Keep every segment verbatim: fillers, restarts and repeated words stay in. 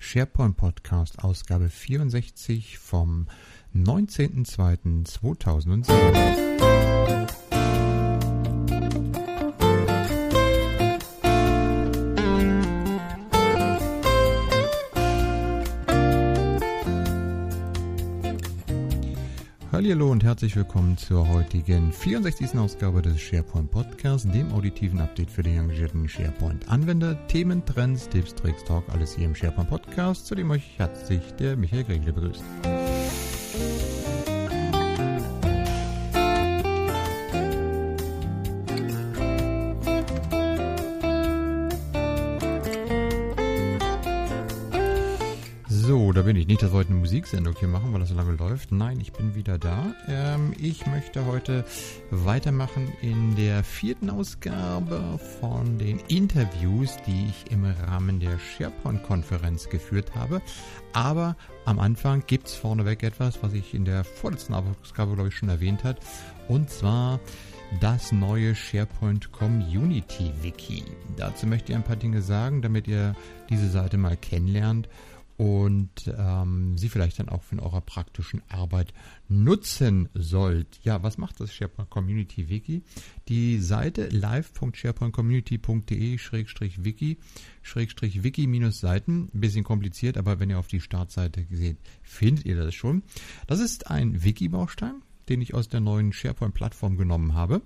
SharePoint Podcast, Ausgabe vierundsechzig vom neunzehnten zweiten zweitausendsieben. Hallo und herzlich willkommen zur heutigen vierundsechzigsten Ausgabe des SharePoint Podcasts, dem auditiven Update für den engagierten SharePoint-Anwender. Themen, Trends, Tipps, Tricks, Talk, alles hier im SharePoint Podcast, zu dem euch herzlich der Michael Gregle begrüßt. So, da bin ich. Nicht, dass wir heute eine Musiksendung hier machen, weil das so lange läuft. Nein, ich bin wieder da. Ähm, ich möchte heute weitermachen in der vierten Ausgabe von den Interviews, die ich im Rahmen der SharePoint-Konferenz geführt habe. Aber am Anfang gibt es vorneweg etwas, was ich in der vorletzten Ausgabe, glaube ich, schon erwähnt habe. Und zwar das neue SharePoint Community Wiki. Dazu möchte ich ein paar Dinge sagen, damit ihr diese Seite mal kennenlernt und ähm, sie vielleicht dann auch in eurer praktischen Arbeit nutzen sollt. Ja, was macht das SharePoint Community Wiki? Die Seite live punkt sharepoint community punkt de schrägstrich wiki schrägstrich wiki-Seiten. Ein bisschen kompliziert, aber wenn ihr auf die Startseite seht, findet ihr das schon. Das ist ein Wiki-Baustein, den ich aus der neuen SharePoint-Plattform genommen habe.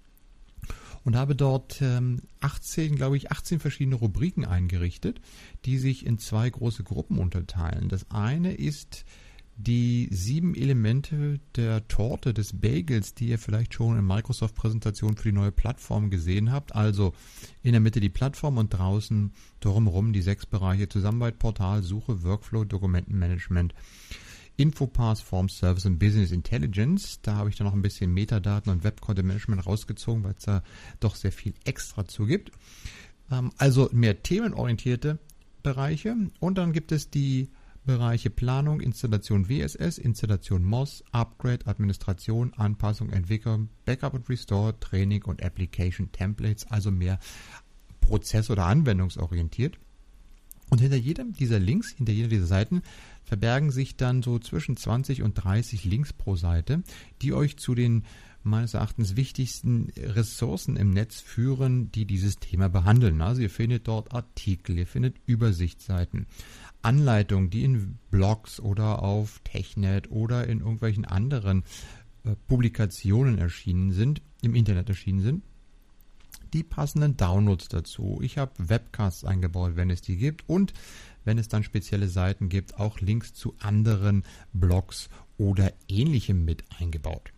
Und habe dort ähm, achtzehn, glaube ich, achtzehn verschiedene Rubriken eingerichtet, die sich in zwei große Gruppen unterteilen. Das eine ist die sieben Elemente der Torte des Bagels, die ihr vielleicht schon in Microsoft-Präsentationen für die neue Plattform gesehen habt. Also in der Mitte die Plattform und draußen drumherum die sechs Bereiche Zusammenarbeit, Portal, Suche, Workflow, Dokumentenmanagement, Infopass, Form Service und Business Intelligence. Da habe ich dann noch ein bisschen Metadaten und Web-Content-Management rausgezogen, weil es da doch sehr viel extra zu gibt. Ähm, also mehr themenorientierte Bereiche. Und dann gibt es die Bereiche Planung, Installation W S S, Installation M O S, Upgrade, Administration, Anpassung, Entwicklung, Backup und Restore, Training und Application Templates, also mehr prozess- oder anwendungsorientiert. Und hinter jedem dieser Links, hinter jeder dieser Seiten, verbergen sich dann so zwischen zwanzig und dreißig Links pro Seite, die euch zu den meines Erachtens wichtigsten Ressourcen im Netz führen, die dieses Thema behandeln. Also ihr findet dort Artikel, ihr findet Übersichtsseiten, Anleitungen, die in Blogs oder auf Technet oder in irgendwelchen anderen äh, Publikationen erschienen sind, im Internet erschienen sind. Die passenden Downloads dazu. Ich habe Webcasts eingebaut, wenn es die gibt, und wenn es dann spezielle Seiten gibt, auch Links zu anderen Blogs oder Ähnlichem mit eingebaut.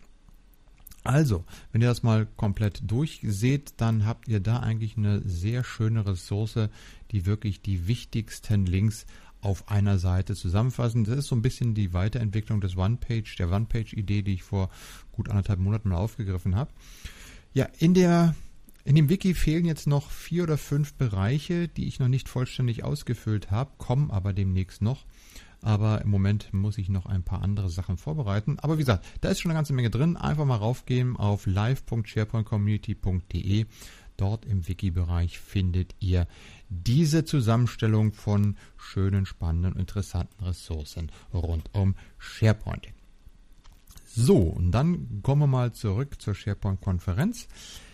Also, wenn ihr das mal komplett durchseht, dann habt ihr da eigentlich eine sehr schöne Ressource, die wirklich die wichtigsten Links auf einer Seite zusammenfassen. Das ist so ein bisschen die Weiterentwicklung des One-Page, der One-Page-Idee, die ich vor gut anderthalb Monaten mal aufgegriffen habe. Ja, in der In dem Wiki fehlen jetzt noch vier oder fünf Bereiche, die ich noch nicht vollständig ausgefüllt habe, kommen aber demnächst noch. Aber im Moment muss ich noch ein paar andere Sachen vorbereiten. Aber wie gesagt, da ist schon eine ganze Menge drin. Einfach mal raufgehen auf live punkt sharepoint community punkt de. Dort im Wiki-Bereich findet ihr diese Zusammenstellung von schönen, spannenden, interessanten Ressourcen rund um SharePoint. So, und dann kommen wir mal zurück zur SharePoint-Konferenz.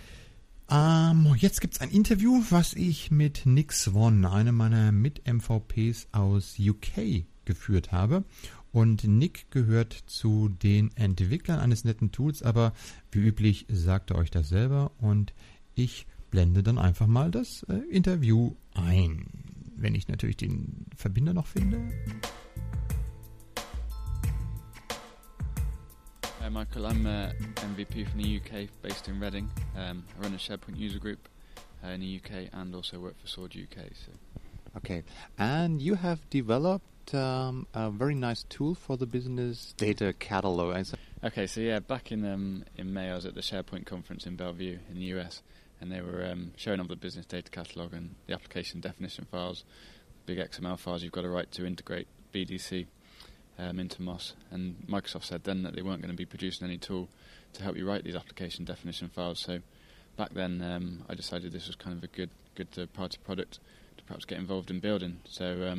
Ähm, jetzt gibt es ein Interview, was ich mit Nick Swan, einem meiner Mit-M V Ps aus U K, geführt habe. Und Nick gehört zu den Entwicklern eines netten Tools, aber wie üblich sagt er euch das selber und ich blende dann einfach mal das äh, Interview ein, wenn ich natürlich den Verbinder noch finde. Hi Michael, I'm uh, M V P from the U K, based in Reading. Um, I run a SharePoint user group uh, in the U K and also work for Sword U K. So. Okay, and you have developed um, a very nice tool for the business data catalog. Okay, so yeah, back in um, in May I was at the SharePoint conference in Bellevue in the U S, and they were um, showing off the business data catalog and the application definition files, big X M L files you've got to write to integrate B D C. Um, into M O S, and Microsoft said then that they weren't going to be producing any tool to help you write these application definition files. So back then um, I decided this was kind of a good good uh, party product to perhaps get involved in building. So um, it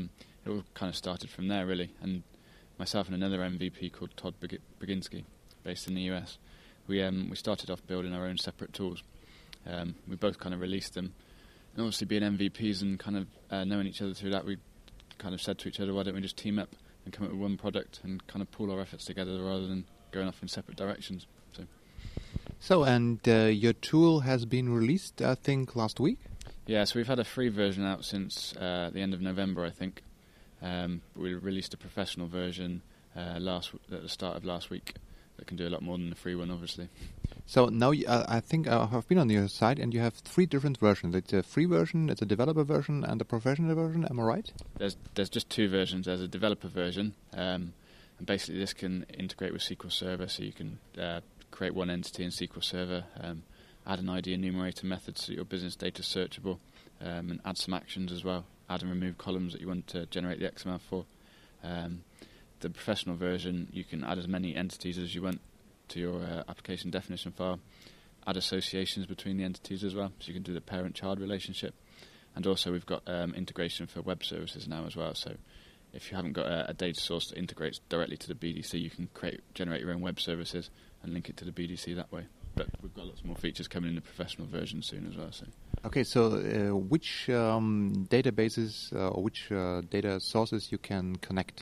it all kind of started from there, really. And myself and another M V P called Todd Beg- Beginski, based in the U S, we um, we started off building our own separate tools. Um, we both kind of released them. And obviously being M V Ps and kind of uh, knowing each other through that, we kind of said to each other, why don't we just team up and come up with one product and kind of pool our efforts together rather than going off in separate directions. So, so and uh, your tool has been released, I think, last week? Yeah, so we've had a free version out since uh, the end of November, I think. Um, we released a professional version uh, last w- at the start of last week that can do a lot more than the free one, obviously. So now uh, I think I have been on your site and you have three different versions. It's a free version, it's a developer version, and a professional version. Am I right? There's there's just two versions. There's a developer version, um, and basically this can integrate with S Q L Server, so you can uh, create one entity in S Q L Server, um, add an I D enumerator method so your business data is searchable, um, and add some actions as well. Add and remove columns that you want to generate the X M L for. Um, the professional version, you can add as many entities as you want to your uh, application definition file, add associations between the entities as well, so you can do the parent-child relationship. And also we've got um, integration for web services now as well, so if you haven't got a, a data source that integrates directly to the B D C, you can create generate your own web services and link it to the B D C that way. But we've got lots more features coming in the professional version soon as well. So. Okay, so uh, which um, databases uh, or which uh, data sources you can connect?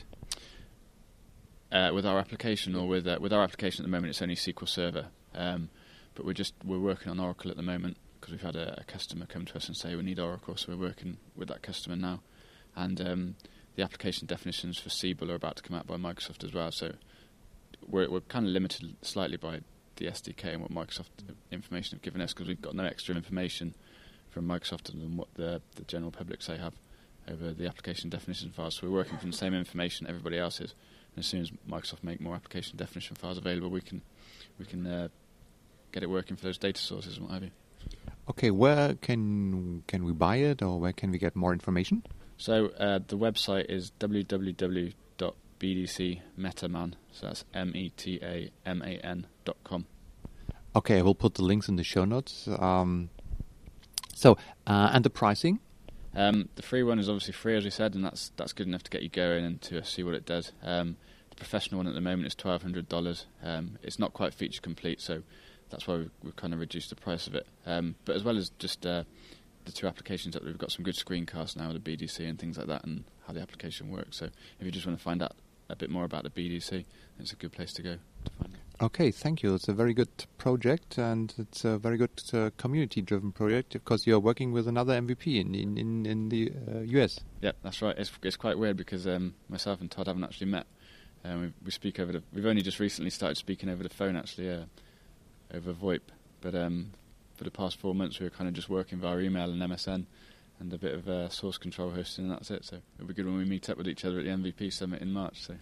Uh, with our application, or with uh, with our application at the moment, it's only S Q L Server. Um, but we're just we're working on Oracle at the moment because we've had a, a customer come to us and say we need Oracle, so we're working with that customer now. And um, the application definitions for Siebel are about to come out by Microsoft as well. So we're we're kind of limited slightly by the S D K and what Microsoft information have given us because we've got no extra information from Microsoft than what the the general public say have over the application definition files. So we're working from the same information everybody else is. And as soon as Microsoft make more application definition files available, we can we can uh, get it working for those data sources and what have you. Okay, where can can we buy it, or where can we get more information? So uh, the website is w w w dot b d c metaman, so that's M E T A M A N dot com. Okay, I will put the links in the show notes. Um, so, uh, and the pricing? Um, the free one is obviously free, as we said, and that's that's good enough to get you going and to see what it does. Um, the professional one at the moment is twelve hundred dollars. Um, it's not quite feature complete, so that's why we've, we've kind of reduced the price of it. Um, but as well as just uh, the two applications up there, we've got some good screencasts now with the B D C and things like that and how the application works. So if you just want to find out a bit more about the B D C, it's a good place to go to find it. Okay, thank you. It's a very good project, and it's a very good uh, community-driven project because you're working with another M V P in in, in, in the uh, U S. Yeah, that's right. It's it's quite weird because um, myself and Todd haven't actually met. Um, we, we speak over the. We've only just recently started speaking over the phone, actually, uh, over VoIP. But um, for the past four months, we were kind of just working via email and M S N, and a bit of uh, source control hosting, and that's it. So it'll be good when we meet up with each other at the M V P summit in March. So.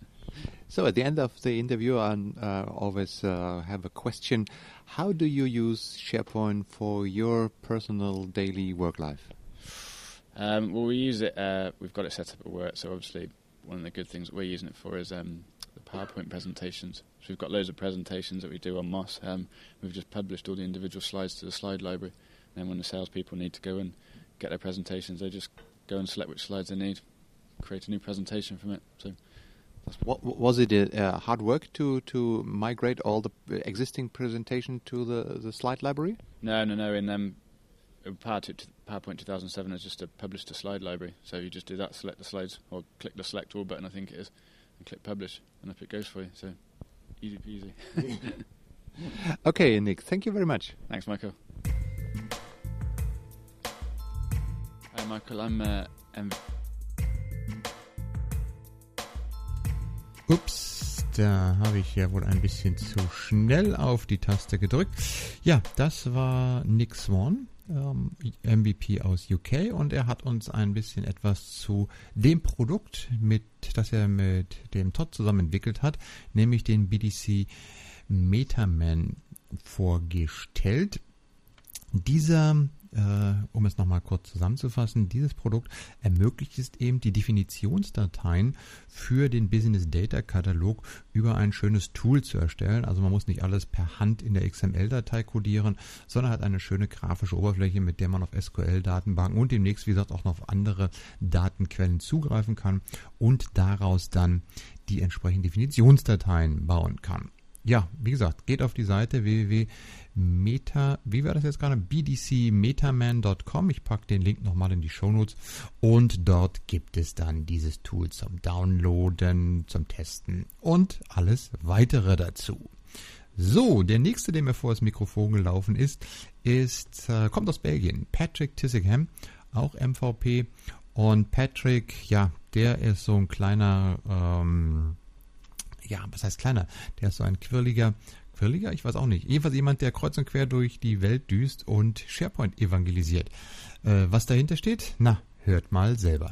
So at the end of the interview, I uh, always uh, have a question. How do you use SharePoint for your personal daily work life? Um, well, we use it, uh, we've got it set up at work, so obviously one of the good things that we're using it for is um, the PowerPoint presentations. So we've got loads of presentations that we do on Moss. Um, we've just published all the individual slides to the slide library, and then when the salespeople need to go and get their presentations, they just go and select which slides they need, create a new presentation from it. So. What, was it a, uh, hard work to, to migrate all the existing presentation to the, the slide library? No, no, no. In um, PowerPoint two thousand seven is just a published a slide library. So you just do that, select the slides, or click the select all button, I think it is, and click publish, and up it goes for you. So easy peasy. Okay, Nick, thank you very much. Thanks, Michael. Hi, Michael. I'm uh, M V P. Ups, da habe ich ja wohl ein bisschen zu schnell auf die Taste gedrückt. Ja, das war Nick Swan, ähm, M V P aus U K, und er hat uns ein bisschen etwas zu dem Produkt, mit, das er mit dem Todd zusammen entwickelt hat, nämlich den B D C Metaman vorgestellt. Dieser äh, um es nochmal kurz zusammenzufassen, dieses Produkt ermöglicht es eben, die Definitionsdateien für den Business Data Katalog über ein schönes Tool zu erstellen. Also man muss nicht alles per Hand in der X M L-Datei codieren, sondern hat eine schöne grafische Oberfläche, mit der man auf S Q L-Datenbanken und demnächst, wie gesagt, auch noch auf andere Datenquellen zugreifen kann und daraus dann die entsprechenden Definitionsdateien bauen kann. Ja, wie gesagt, geht auf die Seite w w w punkt meta, wie war das jetzt gerade? b d c metaman punkt com. Ich packe den Link nochmal in die Shownotes und dort gibt es dann dieses Tool zum Downloaden, zum Testen und alles weitere dazu. So, der nächste, der mir vor das Mikrofon gelaufen ist, ist äh, kommt aus Belgien, Patrick Tissingham, auch M V P. Und Patrick, ja, der ist so ein kleiner, ähm, ja, was heißt kleiner? Der ist so ein quirliger, quirliger? Ich weiß auch nicht. Jedenfalls jemand, der kreuz und quer durch die Welt düst und SharePoint evangelisiert. Äh, was dahinter steht? Na, hört mal selber.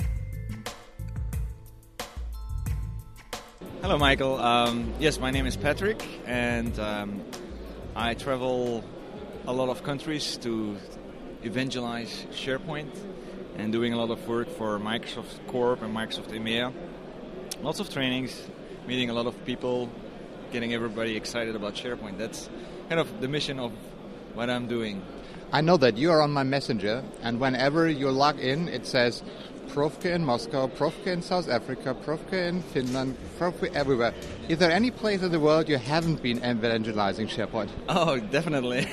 Hello, Michael. Um, yes, my name is Patrick, and um, I travel a lot of countries to evangelize SharePoint and doing a lot of work for Microsoft Corp and Microsoft EMEA. Lots of trainings, meeting a lot of people, getting everybody excited about SharePoint. That's kind of the mission of what I'm doing. I know that you are on my messenger, and whenever you log in, it says Profke in Moscow, Profke in South Africa, Profke in Finland, Profke everywhere. Is there any place in the world you haven't been evangelizing SharePoint? Oh, definitely.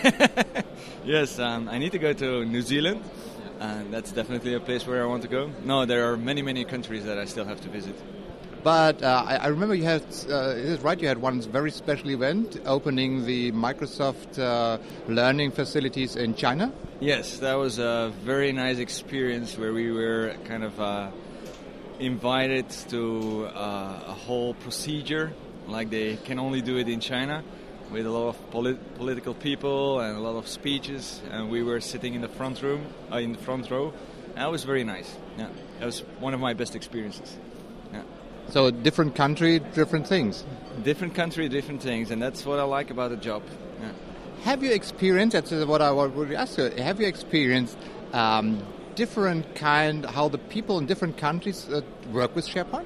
Yes, um, I need to go to New Zealand. And that's definitely a place where I want to go. No, there are many, many countries that I still have to visit. But uh, I, I remember you had, uh, is it right, you had one very special event opening the Microsoft uh, learning facilities in China? Yes, that was a very nice experience where we were kind of uh, invited to uh, a whole procedure, like they can only do it in China, with a lot of polit- political people and a lot of speeches, and we were sitting in the front room, uh, in the front row. And that was very nice. Yeah, that was one of my best experiences. Yeah. So different country, different things. Different country, different things, and that's what I like about the job. Yeah. Have you experienced? That's what I would ask you. Have you experienced um, different kind how the people in different countries uh, work with SharePoint?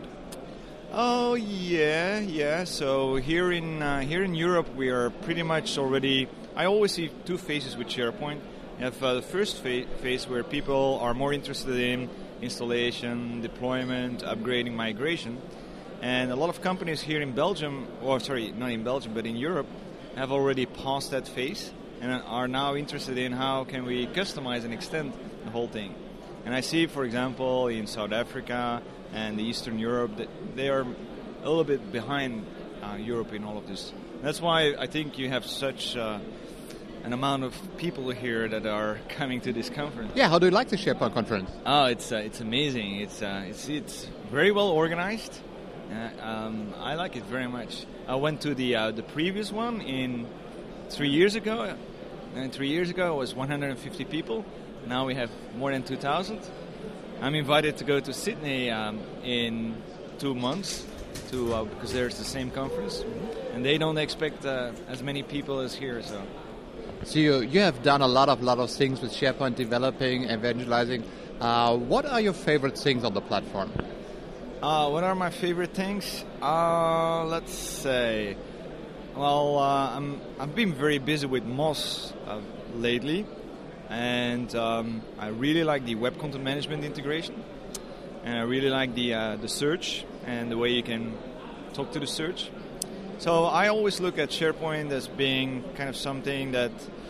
Oh yeah, yeah. So here in uh, here in Europe, we are pretty much already. I always see two phases with SharePoint. You have uh, the first fa- phase where people are more interested in installation, deployment, upgrading, migration, and a lot of companies here in Belgium, or sorry, not in Belgium, but in Europe, have already passed that phase and are now interested in how can we customize and extend the whole thing. And I see, for example, in South Africa and Eastern Europe, that they are a little bit behind uh, Europe in all of this. That's why I think you have such uh, an amount of people here that are coming to this conference. Yeah, how do you like the SharePoint conference? Oh, it's uh, it's amazing. It's uh, it's it's very well organized. Uh, um, I like it very much. I went to the uh, the previous one in three years ago, and three years ago it was one hundred fifty people. Now we have more than two thousand. I'm invited to go to Sydney um, in two months to uh, because there's the same conference, and they don't expect uh, as many people as here. So, so you you have done a lot of lot of things with SharePoint, developing, evangelizing. Uh, what are your favorite things on the platform? Uh, what are my favorite things? Uh, let's say, well, uh, I'm I've been very busy with Moz uh, lately. And um, I really like the web content management integration, and I really like the uh, the search and the way you can talk to the search. So I always look at SharePoint as being kind of something that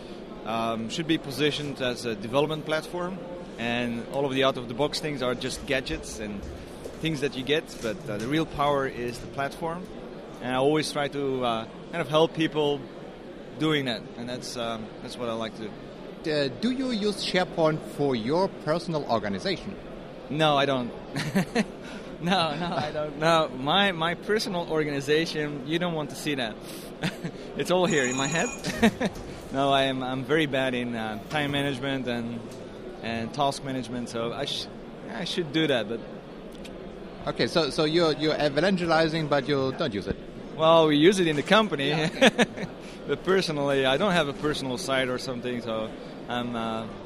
um, should be positioned as a development platform, and all of the out-of-the-box things are just gadgets and things that you get, but uh, the real power is the platform. And I always try to uh, kind of help people doing that, and that's um, that's what I like to do. Uh, do you use SharePoint for your personal organization? No, I don't. no, no, I don't. No, my my personal organization, you don't want to see that. It's all here in my head. No, I am I'm very bad in uh, time management and and task management, so I sh- I should do that, but okay, so so you're you're evangelizing, but you don't use it. Well, we use it in the company. Yeah, okay. But personally, I don't have a personal site or something, so I'm uh,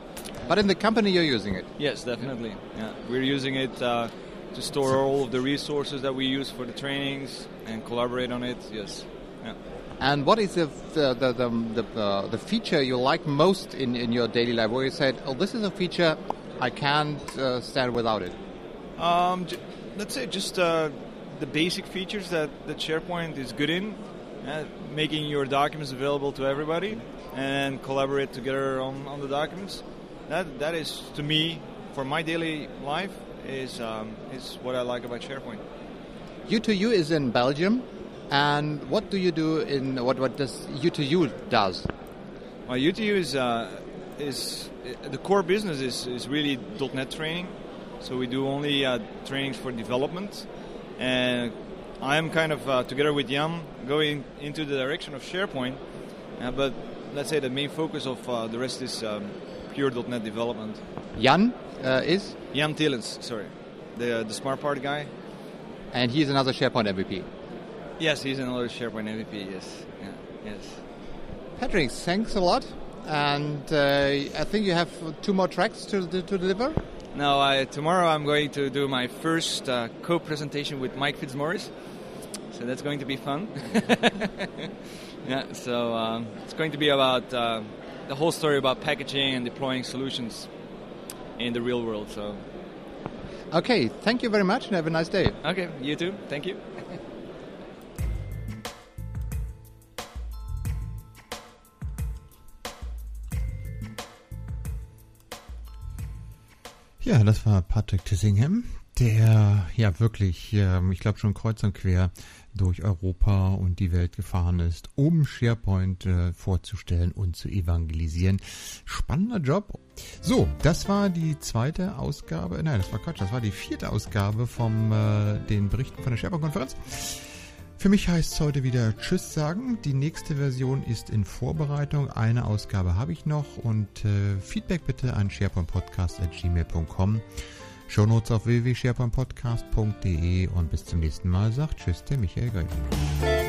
But in the company you're using it? Yes, definitely. Yeah, we're using it uh, to store all of the resources that we use for the trainings and collaborate on it. Yes. Yeah. And what is the the the the, the, uh, the feature you like most in, in your daily life? Where you said, "Oh, this is a feature I can't uh, stand without it." Um, j- let's say just uh, the basic features that, that SharePoint is good in, uh, making your documents available to everybody and collaborate together on, on the documents. That that is, to me, for my daily life, is um, is what I like about SharePoint. U two U is in Belgium, and what do you do in what what does U two U does? Well, U two U is uh, is uh, the core business is, is really .NET training, so we do only uh, trainings for development, and I am kind of uh, together with Jan going into the direction of SharePoint, uh, but let's say the main focus of uh, the rest is um, pure .NET development. Jan uh, is? Jan Tillens, sorry. The uh, the smart part guy. And he's another SharePoint M V P. Yes, he's another SharePoint M V P, yes. Yeah, yes. Patrick, thanks a lot. And uh, I think you have two more tracks to, to, to deliver? No, I, tomorrow I'm going to do my first uh, co-presentation with Mike Fitzmaurice. So that's going to be fun. Yeah, so um, it's going to be about uh, the whole story about packaging and deploying solutions in the real world. So, okay, thank you very much and have a nice day. Okay, you too. Thank you. Ja, das war Patrick Tissingham, der ja wirklich, ähm, ich glaube schon kreuz und quer durch Europa und die Welt gefahren ist, um SharePoint äh, vorzustellen und zu evangelisieren. Spannender Job. So, das war die zweite Ausgabe, nein, das war Quatsch, das war die vierte Ausgabe von äh, den Berichten von der SharePoint-Konferenz. Für mich heißt es heute wieder Tschüss sagen. Die nächste Version ist in Vorbereitung. Eine Ausgabe habe ich noch und äh, Feedback bitte an sharepointpodcast at gmail punkt com. Shownotes auf w w w punkt sharepointpodcast punkt de und bis zum nächsten Mal sagt Tschüss, der Michael Greif.